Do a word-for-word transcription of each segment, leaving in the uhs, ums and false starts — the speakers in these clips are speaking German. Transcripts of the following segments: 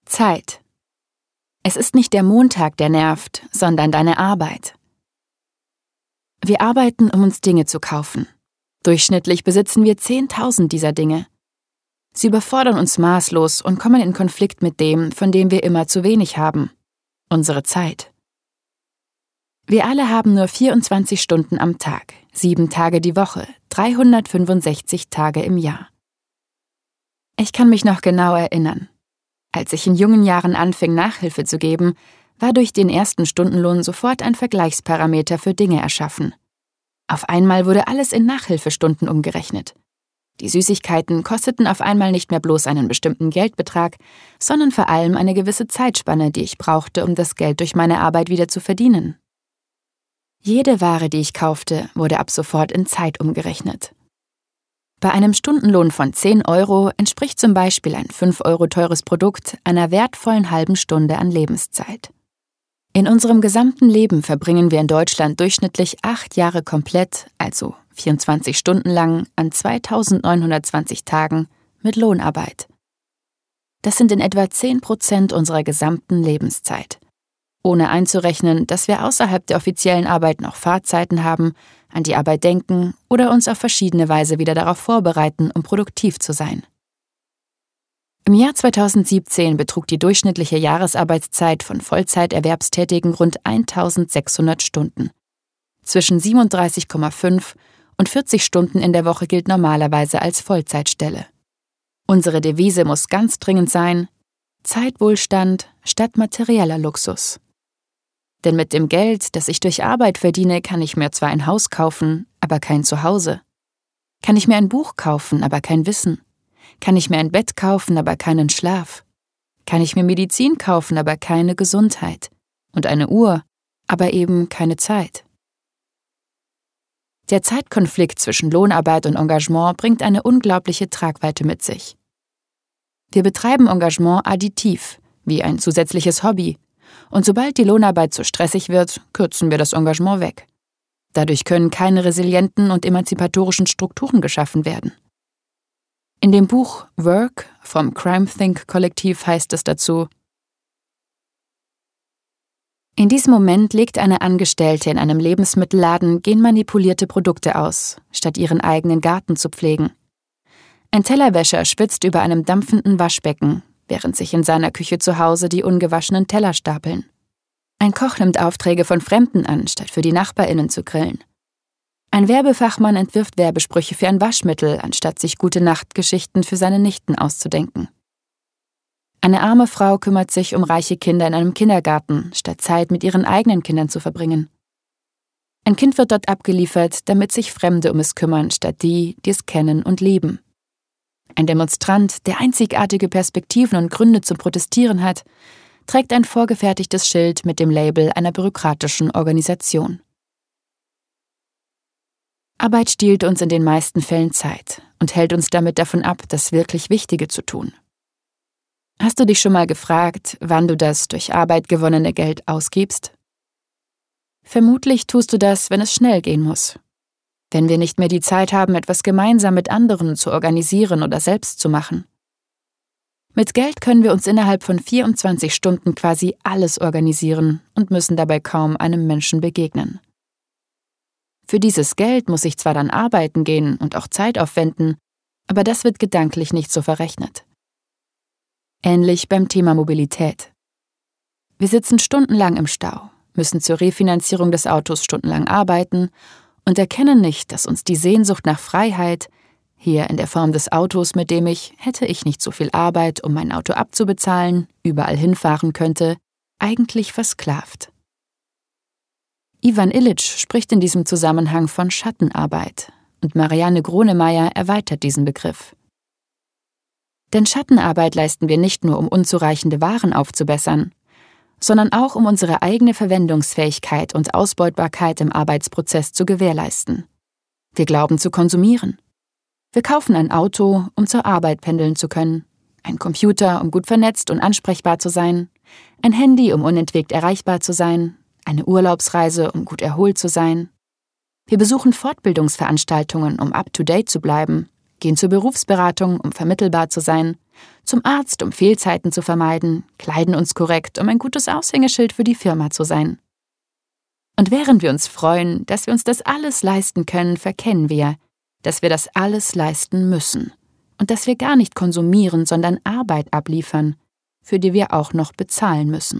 Zeit. Es ist nicht der Montag, der nervt, sondern deine Arbeit. Wir arbeiten, um uns Dinge zu kaufen. Durchschnittlich besitzen wir zehntausend dieser Dinge. Sie überfordern uns maßlos und kommen in Konflikt mit dem, von dem wir immer zu wenig haben: unsere Zeit. Wir alle haben nur vierundzwanzig Stunden am Tag, sieben Tage die Woche, dreihundertfünfundsechzig Tage im Jahr. Ich kann mich noch genau erinnern. Als ich in jungen Jahren anfing, Nachhilfe zu geben, war durch den ersten Stundenlohn sofort ein Vergleichsparameter für Dinge erschaffen. Auf einmal wurde alles in Nachhilfestunden umgerechnet. Die Süßigkeiten kosteten auf einmal nicht mehr bloß einen bestimmten Geldbetrag, sondern vor allem eine gewisse Zeitspanne, die ich brauchte, um das Geld durch meine Arbeit wieder zu verdienen. Jede Ware, die ich kaufte, wurde ab sofort in Zeit umgerechnet. Bei einem Stundenlohn von zehn Euro entspricht zum Beispiel ein fünf Euro teures Produkt einer wertvollen halben Stunde an Lebenszeit. In unserem gesamten Leben verbringen wir in Deutschland durchschnittlich acht Jahre komplett, also vierundzwanzig Stunden lang, an zweitausendneunhundertzwanzig Tagen mit Lohnarbeit. Das sind in etwa zehn Prozent unserer gesamten Lebenszeit. Ohne einzurechnen, dass wir außerhalb der offiziellen Arbeit noch Fahrzeiten haben, an die Arbeit denken oder uns auf verschiedene Weise wieder darauf vorbereiten, um produktiv zu sein. Im Jahr zweitausendsiebzehn betrug die durchschnittliche Jahresarbeitszeit von Vollzeiterwerbstätigen rund eintausendsechshundert Stunden. Zwischen siebenunddreißig Komma fünf und vierzig Stunden in der Woche gilt normalerweise als Vollzeitstelle. Unsere Devise muss ganz dringend sein: Zeitwohlstand statt materieller Luxus. Denn mit dem Geld, das ich durch Arbeit verdiene, kann ich mir zwar ein Haus kaufen, aber kein Zuhause. Kann ich mir ein Buch kaufen, aber kein Wissen. Kann ich mir ein Bett kaufen, aber keinen Schlaf. Kann ich mir Medizin kaufen, aber keine Gesundheit. Und eine Uhr, aber eben keine Zeit. Der Zeitkonflikt zwischen Lohnarbeit und Engagement bringt eine unglaubliche Tragweite mit sich. Wir betreiben Engagement additiv, wie ein zusätzliches Hobby. Und sobald die Lohnarbeit zu stressig wird, kürzen wir das Engagement weg. Dadurch können keine resilienten und emanzipatorischen Strukturen geschaffen werden. In dem Buch Work vom Crime Think Kollektiv heißt es dazu: In diesem Moment legt eine Angestellte in einem Lebensmittelladen genmanipulierte Produkte aus, statt ihren eigenen Garten zu pflegen. Ein Tellerwäscher schwitzt über einem dampfenden Waschbecken, während sich in seiner Küche zu Hause die ungewaschenen Teller stapeln. Ein Koch nimmt Aufträge von Fremden an, statt für die NachbarInnen zu grillen. Ein Werbefachmann entwirft Werbesprüche für ein Waschmittel, anstatt sich Gute-Nacht-Geschichten für seine Nichten auszudenken. Eine arme Frau kümmert sich um reiche Kinder in einem Kindergarten, statt Zeit mit ihren eigenen Kindern zu verbringen. Ein Kind wird dort abgeliefert, damit sich Fremde um es kümmern, statt die, die es kennen und lieben. Ein Demonstrant, der einzigartige Perspektiven und Gründe zum Protestieren hat, trägt ein vorgefertigtes Schild mit dem Label einer bürokratischen Organisation. Arbeit stiehlt uns in den meisten Fällen Zeit und hält uns damit davon ab, das wirklich Wichtige zu tun. Hast du dich schon mal gefragt, wann du das durch Arbeit gewonnene Geld ausgibst? Vermutlich tust du das, wenn es schnell gehen muss. Wenn wir nicht mehr die Zeit haben, etwas gemeinsam mit anderen zu organisieren oder selbst zu machen. Mit Geld können wir uns innerhalb von vierundzwanzig Stunden quasi alles organisieren und müssen dabei kaum einem Menschen begegnen. Für dieses Geld muss ich zwar dann arbeiten gehen und auch Zeit aufwenden, aber das wird gedanklich nicht so verrechnet. Ähnlich beim Thema Mobilität. Wir sitzen stundenlang im Stau, müssen zur Refinanzierung des Autos stundenlang arbeiten und erkennen nicht, dass uns die Sehnsucht nach Freiheit, hier in der Form des Autos, mit dem ich, hätte ich nicht so viel Arbeit, um mein Auto abzubezahlen, überall hinfahren könnte, eigentlich versklavt. Ivan Illich spricht in diesem Zusammenhang von Schattenarbeit und Marianne Gronemeyer erweitert diesen Begriff. Denn Schattenarbeit leisten wir nicht nur, um unzureichende Waren aufzubessern, sondern auch, um unsere eigene Verwendungsfähigkeit und Ausbeutbarkeit im Arbeitsprozess zu gewährleisten. Wir glauben zu konsumieren. Wir kaufen ein Auto, um zur Arbeit pendeln zu können, ein Computer, um gut vernetzt und ansprechbar zu sein, ein Handy, um unentwegt erreichbar zu sein, eine Urlaubsreise, um gut erholt zu sein. Wir besuchen Fortbildungsveranstaltungen, um up-to-date zu bleiben, gehen zur Berufsberatung, um vermittelbar zu sein, zum Arzt, um Fehlzeiten zu vermeiden, kleiden uns korrekt, um ein gutes Aushängeschild für die Firma zu sein. Und während wir uns freuen, dass wir uns das alles leisten können, verkennen wir, dass wir das alles leisten müssen und dass wir gar nicht konsumieren, sondern Arbeit abliefern, für die wir auch noch bezahlen müssen.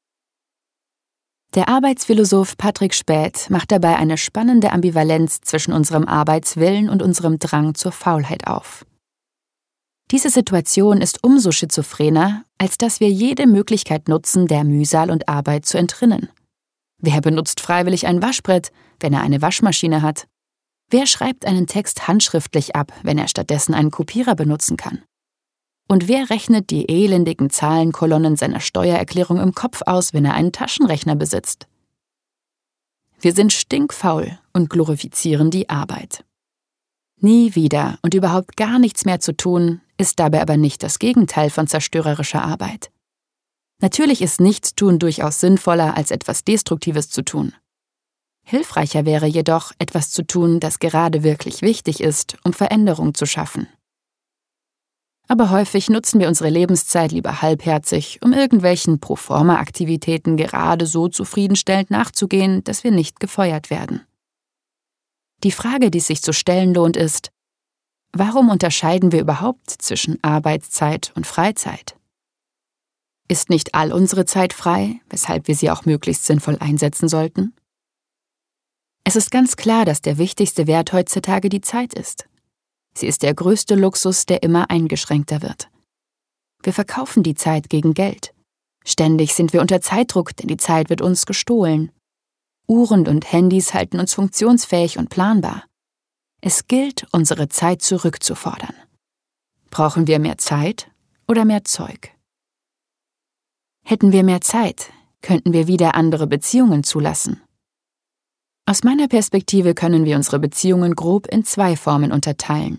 Der Arbeitsphilosoph Patrick Späth macht dabei eine spannende Ambivalenz zwischen unserem Arbeitswillen und unserem Drang zur Faulheit auf. Diese Situation ist umso schizophrener, als dass wir jede Möglichkeit nutzen, der Mühsal und Arbeit zu entrinnen. Wer benutzt freiwillig ein Waschbrett, wenn er eine Waschmaschine hat? Wer schreibt einen Text handschriftlich ab, wenn er stattdessen einen Kopierer benutzen kann? Und wer rechnet die elendigen Zahlenkolonnen seiner Steuererklärung im Kopf aus, wenn er einen Taschenrechner besitzt? Wir sind stinkfaul und glorifizieren die Arbeit. Nie wieder und überhaupt gar nichts mehr zu tun, ist dabei aber nicht das Gegenteil von zerstörerischer Arbeit. Natürlich ist Nichtstun durchaus sinnvoller, als etwas Destruktives zu tun. Hilfreicher wäre jedoch, etwas zu tun, das gerade wirklich wichtig ist, um Veränderung zu schaffen. Aber häufig nutzen wir unsere Lebenszeit lieber halbherzig, um irgendwelchen Proforma-Aktivitäten gerade so zufriedenstellend nachzugehen, dass wir nicht gefeuert werden. Die Frage, die es sich zu stellen lohnt, ist: Warum unterscheiden wir überhaupt zwischen Arbeitszeit und Freizeit? Ist nicht all unsere Zeit frei, weshalb wir sie auch möglichst sinnvoll einsetzen sollten? Es ist ganz klar, dass der wichtigste Wert heutzutage die Zeit ist. Sie ist der größte Luxus, der immer eingeschränkter wird. Wir verkaufen die Zeit gegen Geld. Ständig sind wir unter Zeitdruck, denn die Zeit wird uns gestohlen. Uhren und Handys halten uns funktionsfähig und planbar. Es gilt, unsere Zeit zurückzufordern. Brauchen wir mehr Zeit oder mehr Zeug? Hätten wir mehr Zeit, könnten wir wieder andere Beziehungen zulassen. Aus meiner Perspektive können wir unsere Beziehungen grob in zwei Formen unterteilen.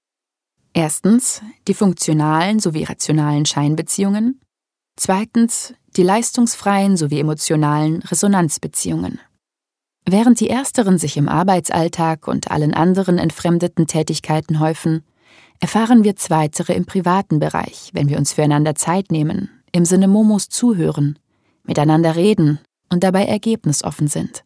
Erstens die funktionalen sowie rationalen Scheinbeziehungen. Zweitens die leistungsfreien sowie emotionalen Resonanzbeziehungen. Während die ersteren sich im Arbeitsalltag und allen anderen entfremdeten Tätigkeiten häufen, erfahren wir zweitere im privaten Bereich, wenn wir uns füreinander Zeit nehmen, im Sinne Momos zuhören, miteinander reden und dabei ergebnisoffen sind.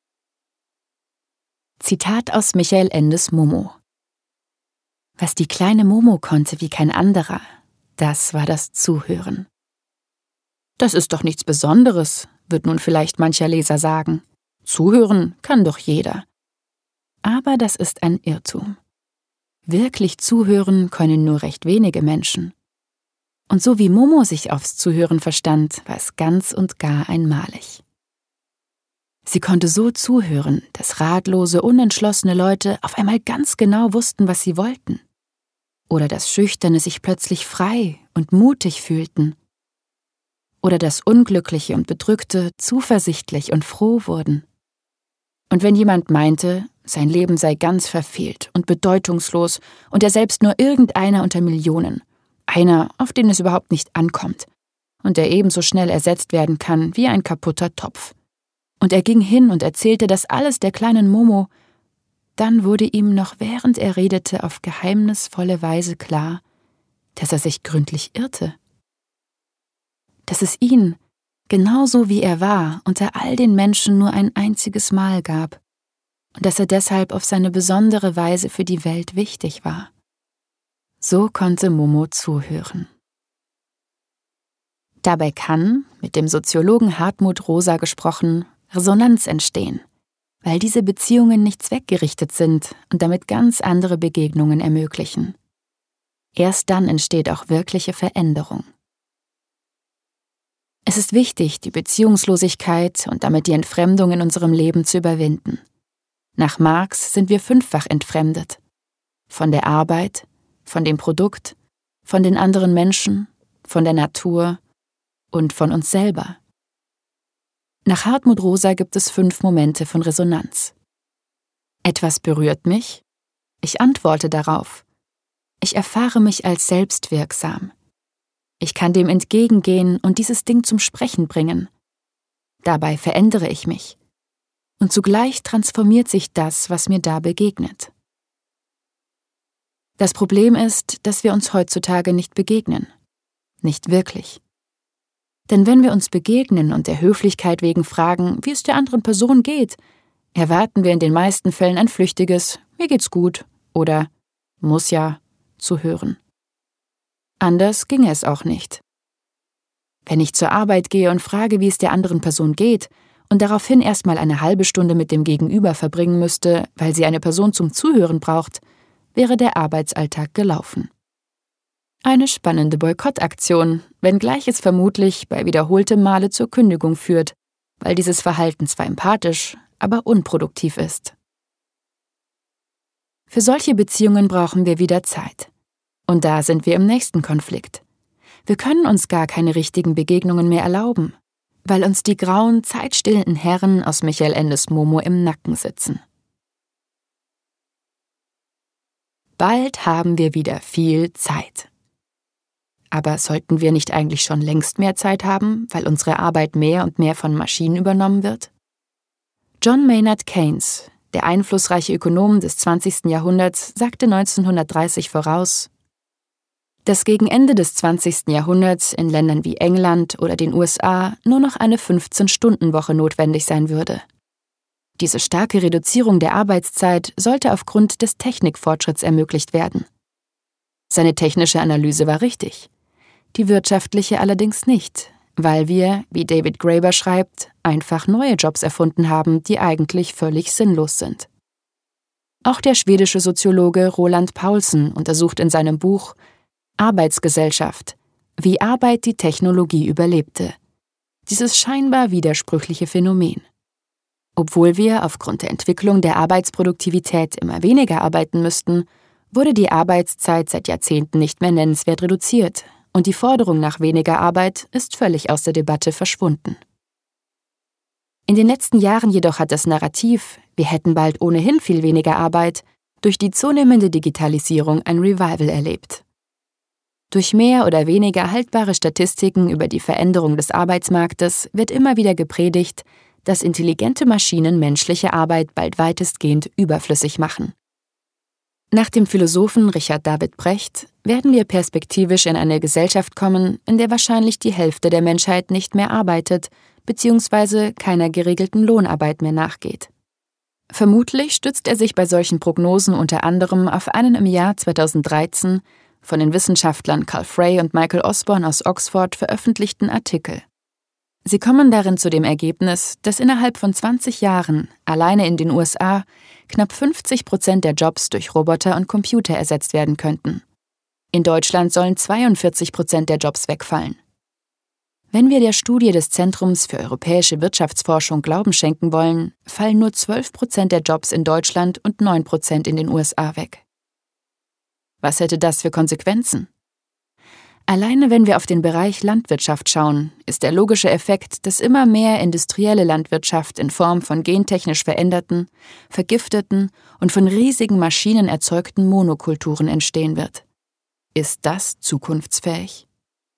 Zitat aus Michael Endes Momo: Was die kleine Momo konnte wie kein anderer, das war das Zuhören. Das ist doch nichts Besonderes, wird nun vielleicht mancher Leser sagen. Zuhören kann doch jeder. Aber das ist ein Irrtum. Wirklich zuhören können nur recht wenige Menschen. Und so wie Momo sich aufs Zuhören verstand, war es ganz und gar einmalig. Sie konnte so zuhören, dass ratlose, unentschlossene Leute auf einmal ganz genau wussten, was sie wollten. Oder dass Schüchterne sich plötzlich frei und mutig fühlten. Oder dass Unglückliche und Bedrückte zuversichtlich und froh wurden. Und wenn jemand meinte, sein Leben sei ganz verfehlt und bedeutungslos und er selbst nur irgendeiner unter Millionen, einer, auf den es überhaupt nicht ankommt und der ebenso schnell ersetzt werden kann wie ein kaputter Topf, und er ging hin und erzählte das alles der kleinen Momo, dann wurde ihm noch während er redete auf geheimnisvolle Weise klar, dass er sich gründlich irrte. Dass es ihn, genauso wie er war, unter all den Menschen nur ein einziges Mal gab und dass er deshalb auf seine besondere Weise für die Welt wichtig war. So konnte Momo zuhören. Dabei kann, mit dem Soziologen Hartmut Rosa gesprochen, Resonanz entstehen, weil diese Beziehungen nicht zweckgerichtet sind und damit ganz andere Begegnungen ermöglichen. Erst dann entsteht auch wirkliche Veränderung. Es ist wichtig, die Beziehungslosigkeit und damit die Entfremdung in unserem Leben zu überwinden. Nach Marx sind wir fünffach entfremdet. Von der Arbeit, von dem Produkt, von den anderen Menschen, von der Natur und von uns selber. Nach Hartmut Rosa gibt es fünf Momente von Resonanz. Etwas berührt mich, ich antworte darauf. Ich erfahre mich als selbstwirksam. Ich kann dem entgegengehen und dieses Ding zum Sprechen bringen. Dabei verändere ich mich. Und zugleich transformiert sich das, was mir da begegnet. Das Problem ist, dass wir uns heutzutage nicht begegnen. Nicht wirklich. Denn wenn wir uns begegnen und der Höflichkeit wegen fragen, wie es der anderen Person geht, erwarten wir in den meisten Fällen ein flüchtiges »Mir geht's gut« oder »Muss ja« zu hören. Anders ginge es auch nicht. Wenn ich zur Arbeit gehe und frage, wie es der anderen Person geht, und daraufhin erstmal eine halbe Stunde mit dem Gegenüber verbringen müsste, weil sie eine Person zum Zuhören braucht, wäre der Arbeitsalltag gelaufen. Eine spannende Boykottaktion, wenngleich es vermutlich bei wiederholtem Male zur Kündigung führt, weil dieses Verhalten zwar empathisch, aber unproduktiv ist. Für solche Beziehungen brauchen wir wieder Zeit. Und da sind wir im nächsten Konflikt. Wir können uns gar keine richtigen Begegnungen mehr erlauben, weil uns die grauen, zeitstillenden Herren aus Michael Endes Momo im Nacken sitzen. Bald haben wir wieder viel Zeit. Aber sollten wir nicht eigentlich schon längst mehr Zeit haben, weil unsere Arbeit mehr und mehr von Maschinen übernommen wird? John Maynard Keynes, der einflussreiche Ökonom des zwanzigsten Jahrhunderts, sagte neunzehnhundertdreißig voraus, dass gegen Ende des zwanzigsten Jahrhunderts in Ländern wie England oder den U S A nur noch eine fünfzehn-Stunden-Woche notwendig sein würde. Diese starke Reduzierung der Arbeitszeit sollte aufgrund des Technikfortschritts ermöglicht werden. Seine technische Analyse war richtig, die wirtschaftliche allerdings nicht, weil wir, wie David Graeber schreibt, einfach neue Jobs erfunden haben, die eigentlich völlig sinnlos sind. Auch der schwedische Soziologe Roland Paulsen untersucht in seinem Buch Arbeitsgesellschaft, wie Arbeit die Technologie überlebte, dieses scheinbar widersprüchliche Phänomen. Obwohl wir aufgrund der Entwicklung der Arbeitsproduktivität immer weniger arbeiten müssten, wurde die Arbeitszeit seit Jahrzehnten nicht mehr nennenswert reduziert und die Forderung nach weniger Arbeit ist völlig aus der Debatte verschwunden. In den letzten Jahren jedoch hat das Narrativ, wir hätten bald ohnehin viel weniger Arbeit, durch die zunehmende Digitalisierung ein Revival erlebt. Durch mehr oder weniger haltbare Statistiken über die Veränderung des Arbeitsmarktes wird immer wieder gepredigt, dass intelligente Maschinen menschliche Arbeit bald weitestgehend überflüssig machen. Nach dem Philosophen Richard David Brecht werden wir perspektivisch in eine Gesellschaft kommen, in der wahrscheinlich die Hälfte der Menschheit nicht mehr arbeitet bzw. keiner geregelten Lohnarbeit mehr nachgeht. Vermutlich stützt er sich bei solchen Prognosen unter anderem auf einen im Jahr zweitausenddreizehn von den Wissenschaftlern Carl Frey und Michael Osborne aus Oxford veröffentlichten Artikel. Sie kommen darin zu dem Ergebnis, dass innerhalb von zwanzig Jahren alleine in den U S A knapp fünfzig Prozent der Jobs durch Roboter und Computer ersetzt werden könnten. In Deutschland sollen zweiundvierzig Prozent der Jobs wegfallen. Wenn wir der Studie des Zentrums für europäische Wirtschaftsforschung Glauben schenken wollen, fallen nur zwölf Prozent der Jobs in Deutschland und neun Prozent in den U S A weg. Was hätte das für Konsequenzen? Alleine wenn wir auf den Bereich Landwirtschaft schauen, ist der logische Effekt, dass immer mehr industrielle Landwirtschaft in Form von gentechnisch veränderten, vergifteten und von riesigen Maschinen erzeugten Monokulturen entstehen wird. Ist das zukunftsfähig?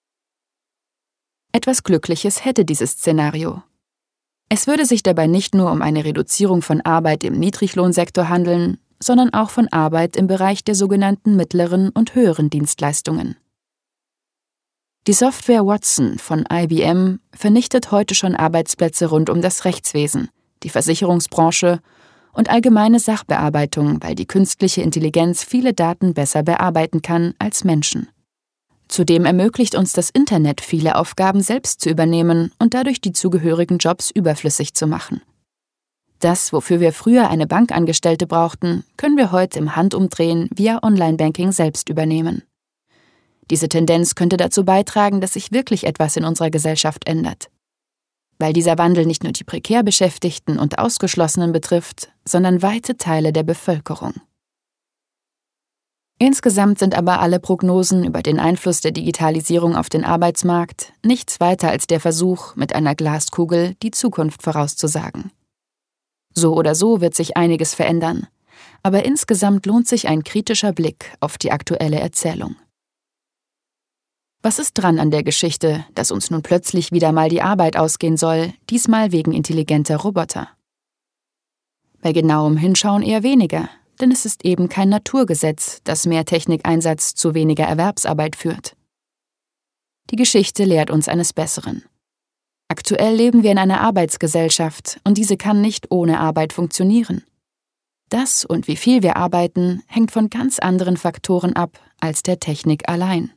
Etwas Glückliches hätte dieses Szenario. Es würde sich dabei nicht nur um eine Reduzierung von Arbeit im Niedriglohnsektor handeln, sondern auch von Arbeit im Bereich der sogenannten mittleren und höheren Dienstleistungen. Die Software Watson von I B M vernichtet heute schon Arbeitsplätze rund um das Rechtswesen, die Versicherungsbranche und allgemeine Sachbearbeitung, weil die künstliche Intelligenz viele Daten besser bearbeiten kann als Menschen. Zudem ermöglicht uns das Internet, viele Aufgaben selbst zu übernehmen und dadurch die zugehörigen Jobs überflüssig zu machen. Das, wofür wir früher eine Bankangestellte brauchten, können wir heute im Handumdrehen via Online-Banking selbst übernehmen. Diese Tendenz könnte dazu beitragen, dass sich wirklich etwas in unserer Gesellschaft ändert. Weil dieser Wandel nicht nur die prekär Beschäftigten und Ausgeschlossenen betrifft, sondern weite Teile der Bevölkerung. Insgesamt sind aber alle Prognosen über den Einfluss der Digitalisierung auf den Arbeitsmarkt nichts weiter als der Versuch, mit einer Glaskugel die Zukunft vorauszusagen. So oder so wird sich einiges verändern, aber insgesamt lohnt sich ein kritischer Blick auf die aktuelle Erzählung. Was ist dran an der Geschichte, dass uns nun plötzlich wieder mal die Arbeit ausgehen soll, diesmal wegen intelligenter Roboter? Bei genauem Hinschauen eher weniger, denn es ist eben kein Naturgesetz, dass mehr Technikeinsatz zu weniger Erwerbsarbeit führt. Die Geschichte lehrt uns eines Besseren. Aktuell leben wir in einer Arbeitsgesellschaft und diese kann nicht ohne Arbeit funktionieren. Das und wie viel wir arbeiten, hängt von ganz anderen Faktoren ab als der Technik allein.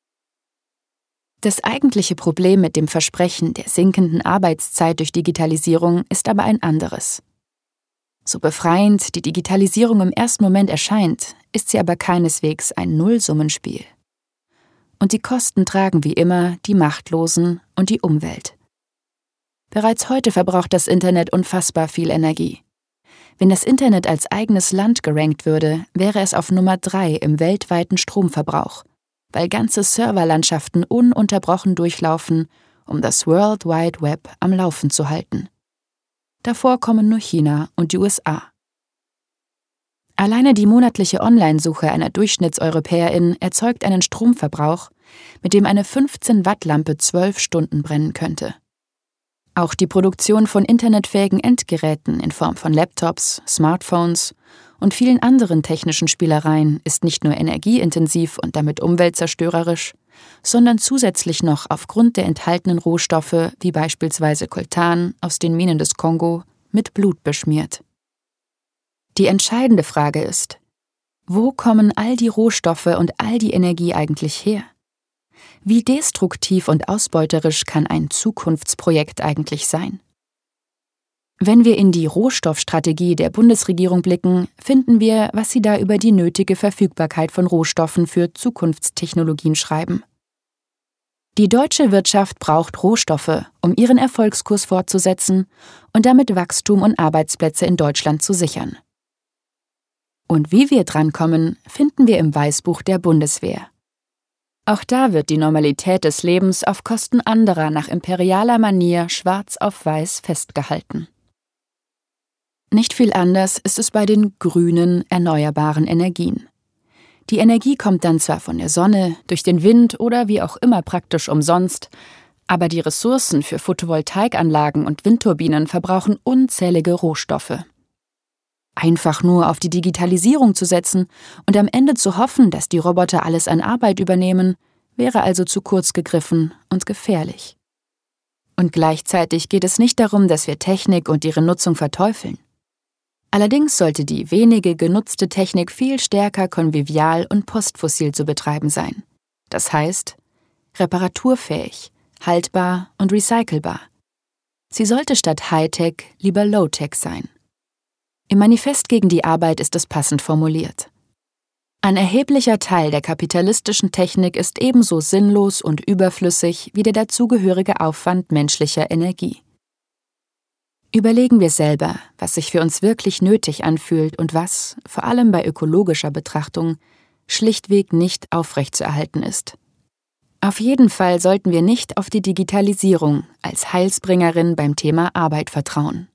Das eigentliche Problem mit dem Versprechen der sinkenden Arbeitszeit durch Digitalisierung ist aber ein anderes. So befreiend die Digitalisierung im ersten Moment erscheint, ist sie aber keineswegs ein Nullsummenspiel. Und die Kosten tragen wie immer die Machtlosen und die Umwelt. Bereits heute verbraucht das Internet unfassbar viel Energie. Wenn das Internet als eigenes Land gerankt würde, wäre es auf Nummer drei im weltweiten Stromverbrauch, weil ganze Serverlandschaften ununterbrochen durchlaufen, um das World Wide Web am Laufen zu halten. Davor kommen nur China und die U S A. Alleine die monatliche Online-Suche einer Durchschnittseuropäerin erzeugt einen Stromverbrauch, mit dem eine fünfzehn Watt Lampe zwölf Stunden brennen könnte. Auch die Produktion von internetfähigen Endgeräten in Form von Laptops, Smartphones und vielen anderen technischen Spielereien ist nicht nur energieintensiv und damit umweltzerstörerisch, sondern zusätzlich noch aufgrund der enthaltenen Rohstoffe, wie beispielsweise Coltan aus den Minen des Kongo, mit Blut beschmiert. Die entscheidende Frage ist, wo kommen all die Rohstoffe und all die Energie eigentlich her? Wie destruktiv und ausbeuterisch kann ein Zukunftsprojekt eigentlich sein? Wenn wir in die Rohstoffstrategie der Bundesregierung blicken, finden wir, was sie da über die nötige Verfügbarkeit von Rohstoffen für Zukunftstechnologien schreiben. Die deutsche Wirtschaft braucht Rohstoffe, um ihren Erfolgskurs fortzusetzen und damit Wachstum und Arbeitsplätze in Deutschland zu sichern. Und wie wir drankommen, finden wir im Weißbuch der Bundeswehr. Auch da wird die Normalität des Lebens auf Kosten anderer nach imperialer Manier schwarz auf weiß festgehalten. Nicht viel anders ist es bei den grünen, erneuerbaren Energien. Die Energie kommt dann zwar von der Sonne, durch den Wind oder wie auch immer praktisch umsonst, aber die Ressourcen für Photovoltaikanlagen und Windturbinen verbrauchen unzählige Rohstoffe. Einfach nur auf die Digitalisierung zu setzen und am Ende zu hoffen, dass die Roboter alles an Arbeit übernehmen, wäre also zu kurz gegriffen und gefährlich. Und gleichzeitig geht es nicht darum, dass wir Technik und ihre Nutzung verteufeln. Allerdings sollte die wenige genutzte Technik viel stärker konvivial und postfossil zu betreiben sein. Das heißt, reparaturfähig, haltbar und recycelbar. Sie sollte statt Hightech lieber Low-Tech sein. Im Manifest gegen die Arbeit ist es passend formuliert. Ein erheblicher Teil der kapitalistischen Technik ist ebenso sinnlos und überflüssig wie der dazugehörige Aufwand menschlicher Energie. Überlegen wir selber, was sich für uns wirklich nötig anfühlt und was, vor allem bei ökologischer Betrachtung, schlichtweg nicht aufrechtzuerhalten ist. Auf jeden Fall sollten wir nicht auf die Digitalisierung als Heilsbringerin beim Thema Arbeit vertrauen.